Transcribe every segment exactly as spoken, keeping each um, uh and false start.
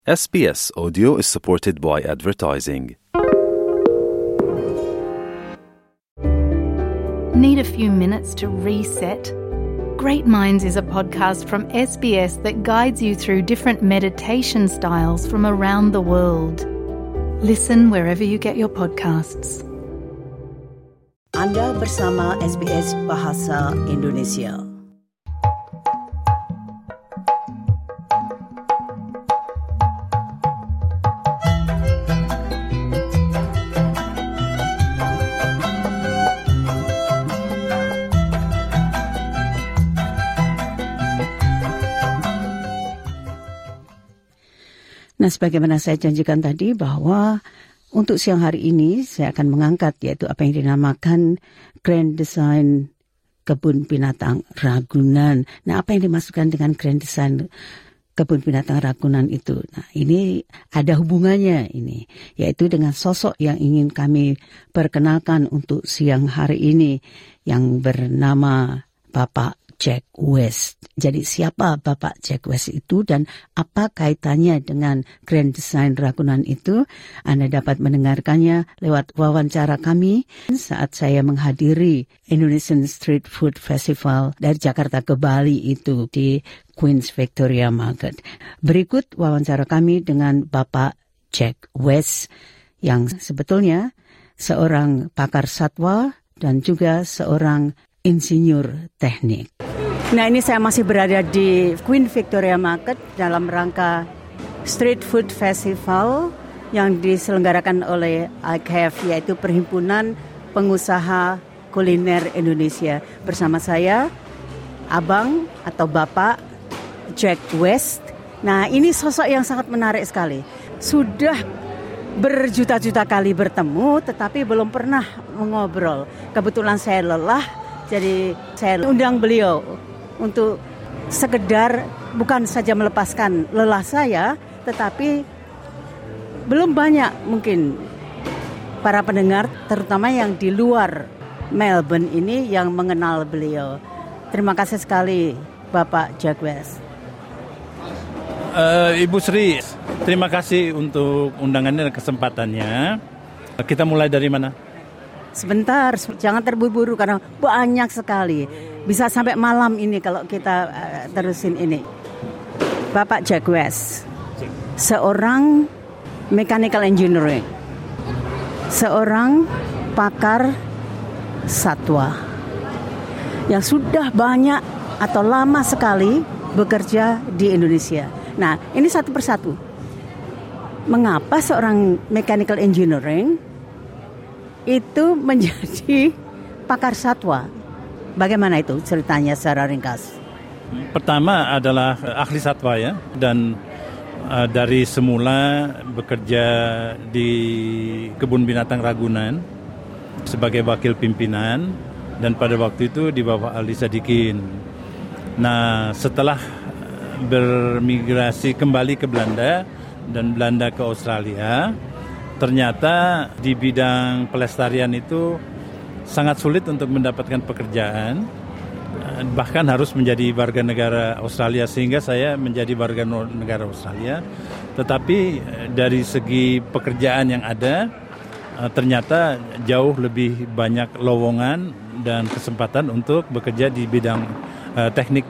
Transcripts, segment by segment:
S B S Audio is supported by advertising. Need a few minutes to reset? Great Minds is a podcast from S B S that guides you through different meditation styles from around the world. Listen wherever you get your podcasts. Anda bersama S B S Bahasa Indonesia. Nah, sebagaimana saya janjikan tadi bahwa untuk siang hari ini saya akan mengangkat yaitu apa yang dinamakan Grand Design Kebun Binatang Ragunan. Nah, apa yang dimaksudkan dengan Grand Design Kebun Binatang Ragunan itu? Nah, ini ada hubungannya ini, yaitu dengan sosok yang ingin kami perkenalkan untuk siang hari ini yang bernama Bapak Jack West. Jadi siapa Bapak Jack West itu dan apa kaitannya dengan Grand Design Ragunan itu? Anda dapat mendengarkannya lewat wawancara kami saat saya menghadiri Indonesian Street Food Festival dari Jakarta ke Bali itu di Queen's Victoria Market. Berikut wawancara kami dengan Bapak Jack West yang sebetulnya seorang pakar satwa dan juga seorang insinyur teknik. Nah, ini saya masih berada di Queen Victoria Market dalam rangka Street Food Festival yang diselenggarakan oleh I C A F, yaitu Perhimpunan Pengusaha Kuliner Indonesia. Bersama saya, Abang atau Bapak Jack West. Nah, ini sosok yang sangat menarik sekali. Sudah berjuta-juta kali bertemu, tetapi belum pernah mengobrol. Kebetulan saya lelah, jadi saya undang beliau untuk sekedar bukan saja melepaskan lelah saya, tetapi belum banyak mungkin para pendengar, terutama yang di luar Melbourne ini yang mengenal beliau. Terima kasih sekali Bapak Jack West. Uh, Ibu Sri, terima kasih untuk undangannya dan kesempatannya. Kita mulai dari mana? Sebentar, jangan terburu-buru karena banyak sekali. Bisa sampai malam ini kalau kita uh, terusin ini. Bapak Jack West, seorang mechanical engineering, seorang pakar satwa yang sudah banyak atau lama sekali bekerja di Indonesia. Nah, ini satu persatu. Mengapa seorang mechanical engineering itu menjadi pakar satwa? Bagaimana itu ceritanya secara ringkas? Pertama adalah ahli satwa ya, dan uh, dari semula bekerja di Kebun Binatang Ragunan sebagai wakil pimpinan, dan pada waktu itu di bawah Ali Sadikin. Nah, setelah bermigrasi kembali ke Belanda dan Belanda ke Australia, ternyata di bidang pelestarian itu sangat sulit untuk mendapatkan pekerjaan, bahkan harus menjadi warga negara Australia, sehingga saya menjadi warga negara Australia. Tetapi dari segi pekerjaan yang ada, ternyata jauh lebih banyak lowongan dan kesempatan untuk bekerja di bidang uh, teknik.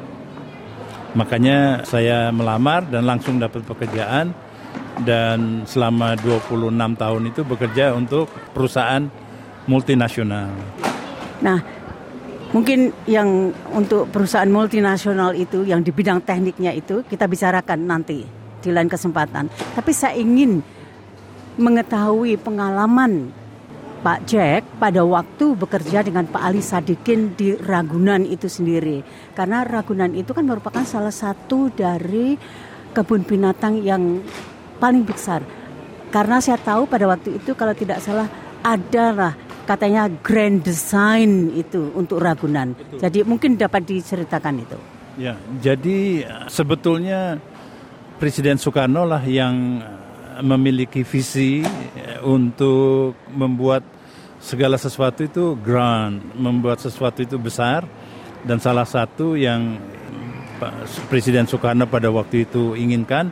Makanya saya melamar dan langsung dapat pekerjaan, dan selama dua puluh enam tahun itu bekerja untuk perusahaan multinasional. Nah, mungkin yang untuk perusahaan multinasional itu, yang di bidang tekniknya itu, kita bicarakan nanti di lain kesempatan. Tapi saya ingin mengetahui pengalaman Pak Jack pada waktu bekerja dengan Pak Ali Sadikin di Ragunan itu sendiri. Karena Ragunan itu kan merupakan salah satu dari kebun binatang yang paling besar. Karena saya tahu pada waktu itu kalau tidak salah adalah katanya Grand Design itu untuk Ragunan. Betul. Jadi mungkin dapat diceritakan itu. Ya, jadi sebetulnya Presiden Soekarno lah yang memiliki visi untuk membuat segala sesuatu itu grand, membuat sesuatu itu besar, dan salah satu yang Presiden Soekarno pada waktu itu inginkan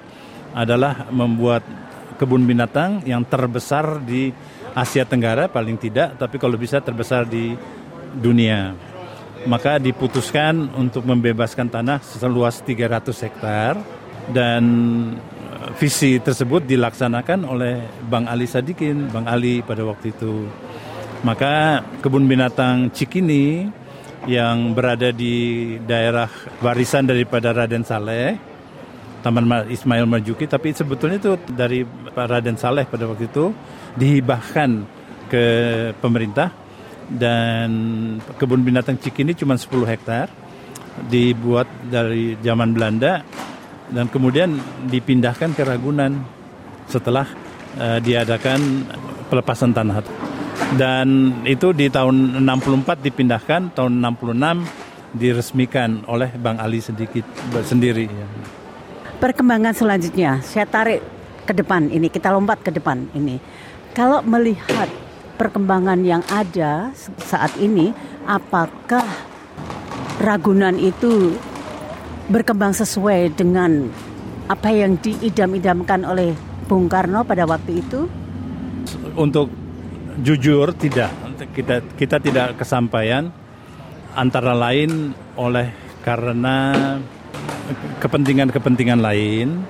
adalah membuat kebun binatang yang terbesar di Asia Tenggara paling tidak, tapi kalau bisa terbesar di dunia. Maka diputuskan untuk membebaskan tanah seluas tiga ratus hektar dan visi tersebut dilaksanakan oleh Bang Ali Sadikin, Bang Ali pada waktu itu. Maka kebun binatang Cikini yang berada di daerah warisan daripada Raden Saleh, Taman Ismail Marzuki, tapi sebetulnya itu dari Raden Saleh pada waktu itu dihibahkan ke pemerintah, dan kebun binatang Cikini cuma sepuluh hektar, dibuat dari zaman Belanda dan kemudian dipindahkan ke Ragunan setelah uh, diadakan pelepasan tanah. Dan itu di tahun enam puluh empat dipindahkan, tahun enam puluh enam diresmikan oleh Bang Ali sedikit sendiri. Perkembangan selanjutnya, saya tarik ke depan ini, kita lompat ke depan ini. Kalau melihat perkembangan yang ada saat ini, apakah Ragunan itu berkembang sesuai dengan apa yang diidam-idamkan oleh Bung Karno pada waktu itu? Untuk jujur tidak, kita kita tidak kesampaian, antara lain oleh karena kepentingan-kepentingan lain.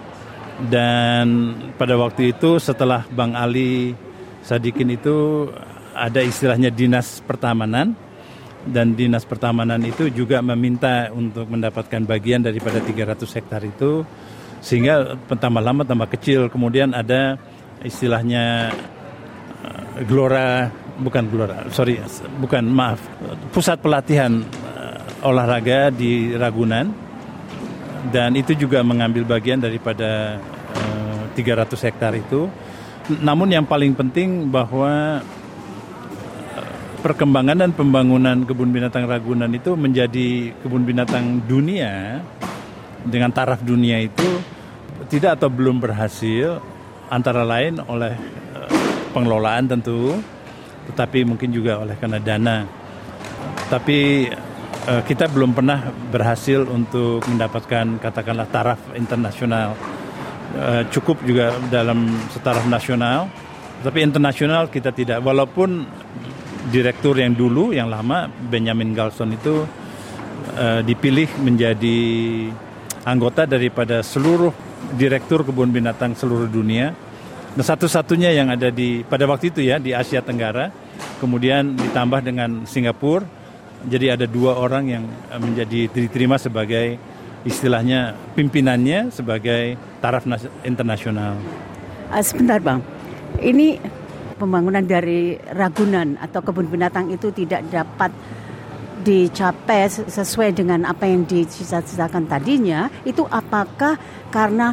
Dan pada waktu itu setelah Bang Ali Sadikin itu ada istilahnya dinas pertamanan, dan dinas pertamanan itu juga meminta untuk mendapatkan bagian daripada tiga ratus hektar itu, sehingga tambah lama tambah kecil. Kemudian ada istilahnya uh, Gelora, bukan Gelora, sorry, bukan maaf, pusat pelatihan uh, olahraga di Ragunan. Dan itu juga mengambil bagian daripada uh, tiga ratus hektar itu. Namun yang paling penting bahwa uh, perkembangan dan pembangunan kebun binatang Ragunan itu menjadi kebun binatang dunia dengan taraf dunia itu tidak atau belum berhasil, antara lain oleh uh, pengelolaan tentu, tetapi mungkin juga oleh karena dana. Tapi kita belum pernah berhasil untuk mendapatkan katakanlah taraf internasional. Cukup juga dalam setaraf nasional, tapi internasional kita tidak. Walaupun direktur yang dulu, yang lama, Benjamin Galston itu uh, dipilih menjadi anggota daripada seluruh direktur kebun binatang seluruh dunia. Nah, satu-satunya yang ada di pada waktu itu ya di Asia Tenggara, kemudian ditambah dengan Singapura. Jadi ada dua orang yang menjadi diterima sebagai istilahnya pimpinannya sebagai taraf internasional. Uh, sebentar Bang, ini pembangunan dari Ragunan atau kebun binatang itu tidak dapat dicapai sesuai dengan apa yang dicita-citakan tadinya. Itu apakah karena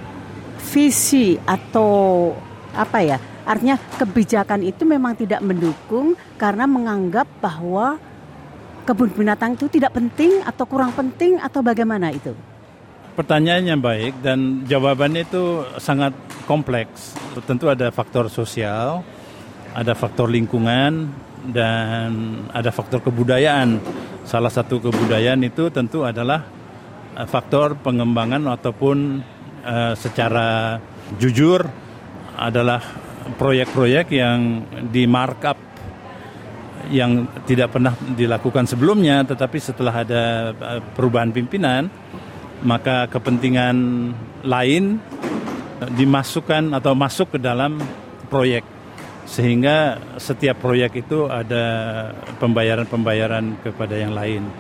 visi atau apa ya? Artinya kebijakan itu memang tidak mendukung karena menganggap bahwa kebun binatang itu tidak penting atau kurang penting atau bagaimana itu? Pertanyaannya baik dan jawabannya itu sangat kompleks. Tentu ada faktor sosial, ada faktor lingkungan, dan ada faktor kebudayaan. Salah satu kebudayaan itu tentu adalah faktor pengembangan ataupun uh, secara jujur adalah proyek-proyek yang di markup yang tidak pernah dilakukan sebelumnya, tetapi setelah ada perubahan pimpinan, maka kepentingan lain dimasukkan atau masuk ke dalam proyek, sehingga setiap proyek itu ada pembayaran-pembayaran kepada yang lain.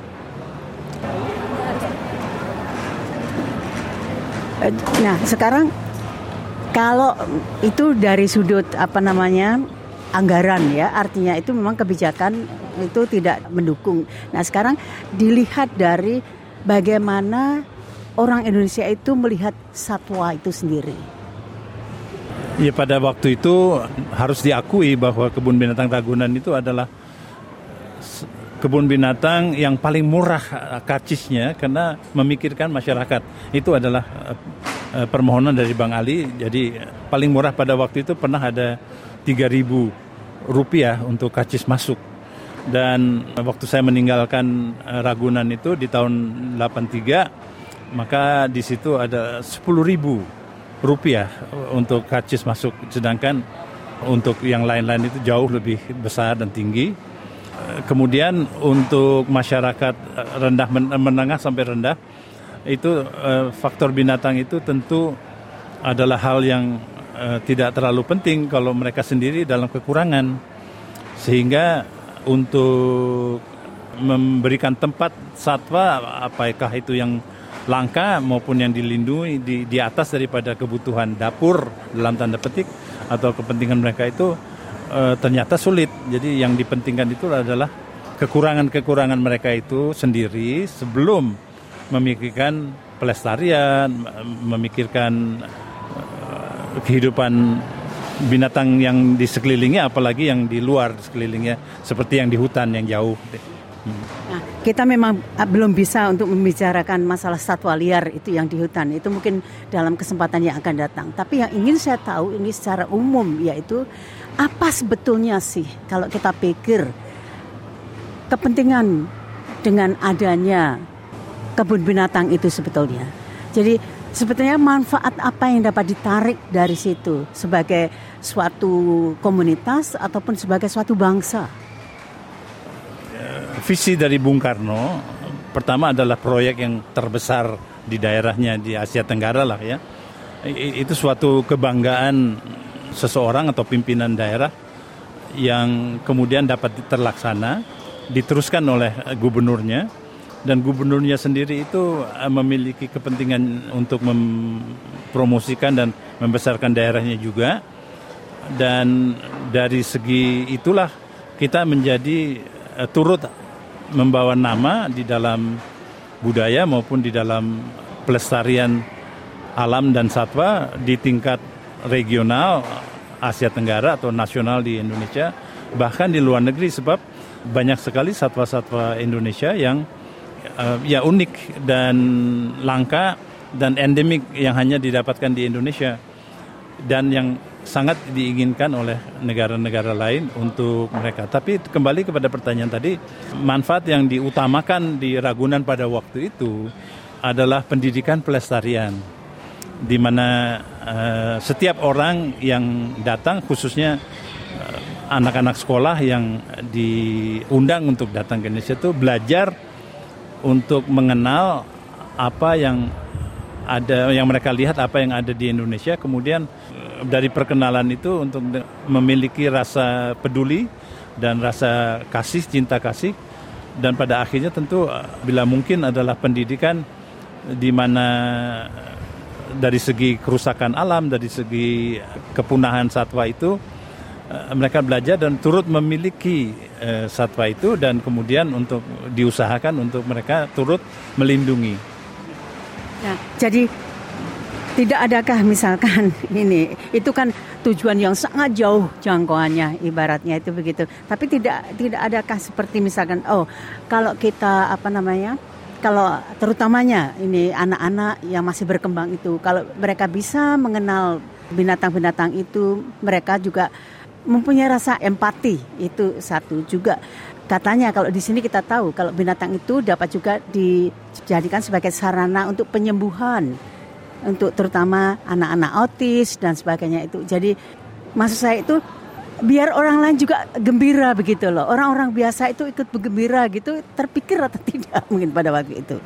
Nah, sekarang kalau itu dari sudut apa namanya anggaran ya, artinya itu memang kebijakan itu tidak mendukung. Nah sekarang dilihat dari bagaimana orang Indonesia itu melihat satwa itu sendiri. Ya, pada waktu itu harus diakui bahwa kebun binatang Ragunan itu adalah kebun binatang yang paling murah karcisnya karena memikirkan masyarakat. Itu adalah permohonan dari Bang Ali. Jadi paling murah pada waktu itu pernah ada tiga ribu rupiah untuk karcis masuk. Dan waktu saya meninggalkan Ragunan itu di tahun delapan tiga, maka di situ ada sepuluh ribu rupiah untuk karcis masuk, sedangkan untuk yang lain-lain itu jauh lebih besar dan tinggi. Kemudian untuk masyarakat rendah menengah sampai rendah itu faktor binatang itu tentu adalah hal yang tidak terlalu penting kalau mereka sendiri dalam kekurangan, sehingga untuk memberikan tempat satwa apakah itu yang langka maupun yang dilindungi di, di atas daripada kebutuhan dapur dalam tanda petik atau kepentingan mereka itu e, ternyata sulit. Jadi yang dipentingkan itu adalah kekurangan-kekurangan mereka itu sendiri sebelum memikirkan pelestarian, memikirkan e, kehidupan binatang yang di sekelilingnya, apalagi yang di luar sekelilingnya seperti yang di hutan yang jauh. Nah, kita memang belum bisa untuk membicarakan masalah satwa liar itu yang di hutan. Itu mungkin dalam kesempatan yang akan datang. Tapi yang ingin saya tahu ini secara umum, yaitu apa sebetulnya sih kalau kita pikir kepentingan dengan adanya kebun binatang itu sebetulnya. Jadi sebetulnya manfaat apa yang dapat ditarik dari situ sebagai suatu komunitas ataupun sebagai suatu bangsa? Visi dari Bung Karno pertama adalah proyek yang terbesar di daerahnya di Asia Tenggara lah ya. Itu suatu kebanggaan seseorang atau pimpinan daerah yang kemudian dapat terlaksana, diteruskan oleh gubernurnya, dan gubernurnya sendiri itu memiliki kepentingan untuk mempromosikan dan membesarkan daerahnya juga. Dan dari segi itulah kita menjadi uh, turut membawa nama di dalam budaya maupun di dalam pelestarian alam dan satwa di tingkat regional Asia Tenggara atau nasional di Indonesia, bahkan di luar negeri, sebab banyak sekali satwa-satwa Indonesia yang uh, ya unik dan langka dan endemik yang hanya didapatkan di Indonesia dan yang sangat diinginkan oleh negara-negara lain untuk mereka. Tapi kembali kepada pertanyaan tadi, manfaat yang diutamakan di Ragunan pada waktu itu adalah pendidikan pelestarian, di mana uh, setiap orang yang datang, khususnya uh, anak-anak sekolah yang diundang untuk datang ke Indonesia itu belajar untuk mengenal apa yang ada, yang mereka lihat, apa yang ada di Indonesia, kemudian dari perkenalan itu untuk memiliki rasa peduli dan rasa kasih, cinta kasih, dan pada akhirnya tentu bila mungkin adalah pendidikan di mana dari segi kerusakan alam, dari segi kepunahan satwa itu mereka belajar dan turut memiliki satwa itu, dan kemudian untuk diusahakan untuk mereka turut melindungi. Nah, jadi tidak adakah misalkan ini, itu kan tujuan yang sangat jauh jangkauannya, ibaratnya itu begitu. Tapi tidak tidak adakah seperti misalkan, oh kalau kita apa namanya, kalau terutamanya ini anak-anak yang masih berkembang itu, kalau mereka bisa mengenal binatang-binatang itu, mereka juga mempunyai rasa empati, itu satu juga. Katanya kalau di sini kita tahu kalau binatang itu dapat juga dijadikan sebagai sarana untuk penyembuhan, untuk terutama anak-anak autis dan sebagainya itu. Jadi maksud saya itu biar orang lain juga gembira begitu loh. Orang-orang biasa itu ikut bergembira gitu, terpikir atau tidak mungkin pada waktu itu?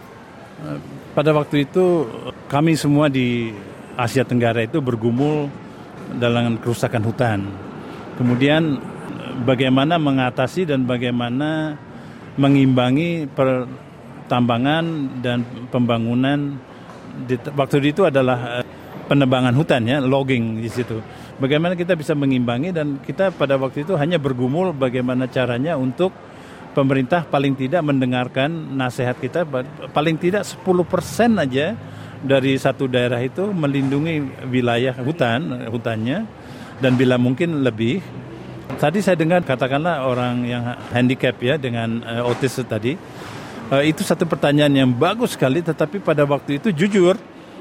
Pada waktu itu kami semua di Asia Tenggara itu bergumul dalam kerusakan hutan. Kemudian bagaimana mengatasi dan bagaimana mengimbangi pertambangan dan pembangunan. Di, waktu itu adalah penebangan hutan ya, logging di situ. Bagaimana kita bisa mengimbangi, dan kita pada waktu itu hanya bergumul bagaimana caranya untuk pemerintah paling tidak mendengarkan nasihat kita, paling tidak sepuluh persen aja dari satu daerah itu melindungi wilayah hutan, hutannya, dan bila mungkin lebih. Tadi saya dengar katakanlah orang yang handicap ya dengan uh, autis tadi. Uh, itu satu pertanyaan yang bagus sekali, tetapi pada waktu itu jujur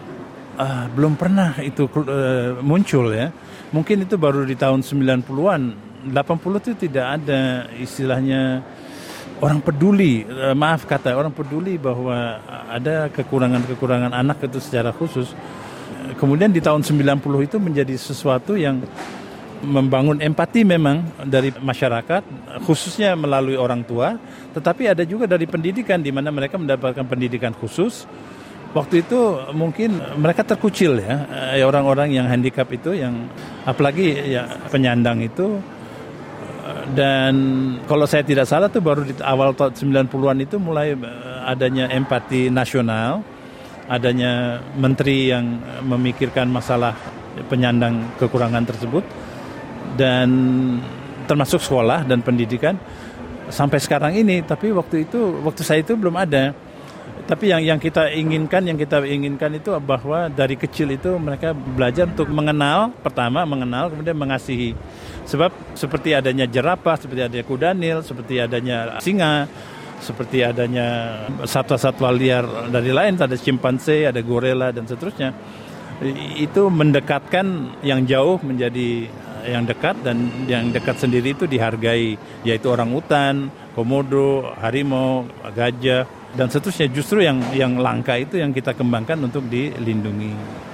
uh, belum pernah itu uh, muncul ya. Mungkin itu baru di tahun sembilan puluhan, delapan puluh itu tidak ada istilahnya orang peduli, uh, maaf kata orang peduli bahwa ada kekurangan-kekurangan anak itu secara khusus. kemudian di tahun sembilan puluh itu menjadi sesuatu yang membangun empati memang dari masyarakat, khususnya melalui orang tua, tetapi ada juga dari pendidikan di mana mereka mendapatkan pendidikan khusus. Waktu itu mungkin mereka terkucil ya, orang-orang yang handicap itu, yang apalagi ya penyandang itu. Dan kalau saya tidak salah tuh baru di awal tahun sembilan puluhan itu mulai adanya empati nasional, adanya menteri yang memikirkan masalah penyandang kekurangan tersebut, dan termasuk sekolah dan pendidikan sampai sekarang ini. Tapi waktu itu, waktu saya itu belum ada. Tapi yang yang kita inginkan, yang kita inginkan itu bahwa dari kecil itu mereka belajar untuk mengenal, pertama mengenal, kemudian mengasihi. Sebab seperti adanya jerapah, seperti adanya kuda nil, seperti adanya singa, seperti adanya satwa-satwa liar dari lain, ada simpanse, ada gorila dan seterusnya. Itu mendekatkan yang jauh menjadi yang dekat, dan yang dekat sendiri itu dihargai, yaitu orangutan, komodo, harimau, gajah dan seterusnya. Justru yang yang langka itu yang kita kembangkan untuk dilindungi.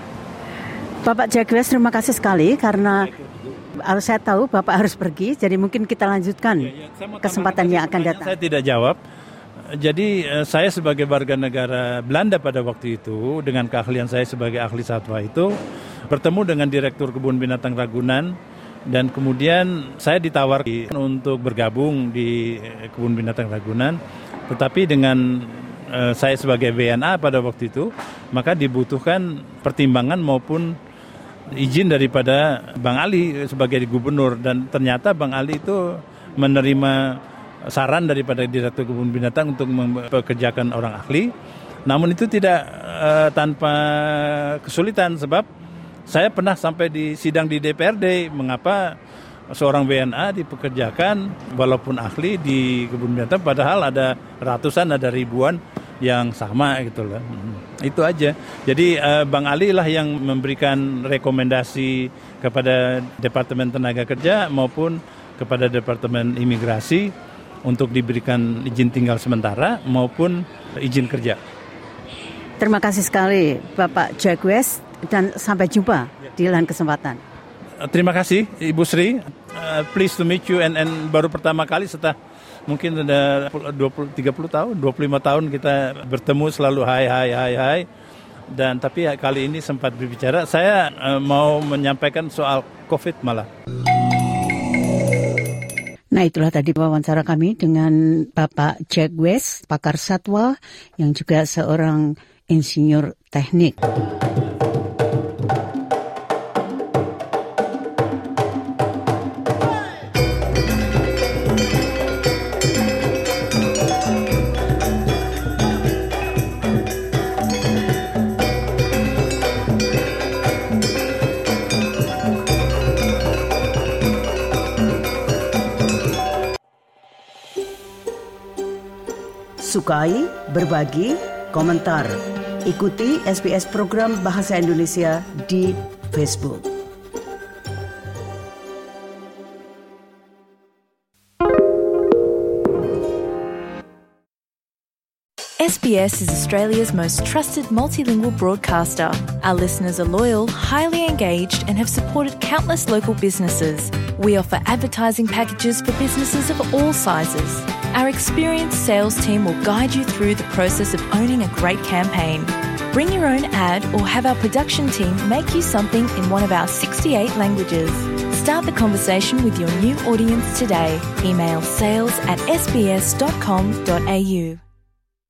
Bapak Jagwes, terima kasih sekali karena saya tahu Bapak harus pergi, jadi mungkin kita lanjutkan ya, ya, kesempatan yang akan datang. Saya tidak jawab. Jadi saya sebagai warga negara Belanda pada waktu itu, dengan keahlian saya sebagai ahli satwa itu, bertemu dengan Direktur Kebun Binatang Ragunan, dan kemudian saya ditawar untuk bergabung di Kebun Binatang Ragunan. Tetapi dengan uh, saya sebagai W N A pada waktu itu, maka dibutuhkan pertimbangan maupun izin daripada Bang Ali sebagai gubernur. Dan ternyata Bang Ali itu menerima saran daripada Direktur Kebun Binatang untuk mempekerjakan orang ahli. Namun itu tidak uh, tanpa kesulitan, sebab saya pernah sampai di sidang di D P R D mengapa seorang W N A dipekerjakan walaupun ahli di kebun binatang, padahal ada ratusan, ada ribuan yang sama gitu loh. Itu aja. Jadi uh, Bang Ali lah yang memberikan rekomendasi kepada Departemen Tenaga Kerja maupun kepada Departemen Imigrasi untuk diberikan izin tinggal sementara maupun izin kerja. Terima kasih sekali Bapak Jagwes, dan sampai jumpa di lain kesempatan. Terima kasih Ibu Sri. Uh, pleased to meet you, and, and baru pertama kali setelah mungkin ada dua puluh tiga puluh tahun, dua puluh lima tahun kita bertemu selalu hai hai hai hai. Dan tapi kali ini sempat berbicara. Saya uh, mau menyampaikan soal Covid malah. Nah, itulah tadi wawancara kami dengan Bapak Jagwes, pakar satwa yang juga seorang insinyur teknik. Sukai, berbagi, komentar. Ikuti S B S Program Bahasa Indonesia di Facebook. S B S is Australia's most trusted multilingual broadcaster. Our listeners are loyal, highly engaged, and have supported countless local businesses. We offer advertising packages for businesses of all sizes. Our experienced sales team will guide you through the process of owning a great campaign. Bring your own ad or have our production team make you something in one of our sixty-eight languages. Start the conversation with your new audience today. Email sales at s b s dot com dot a u.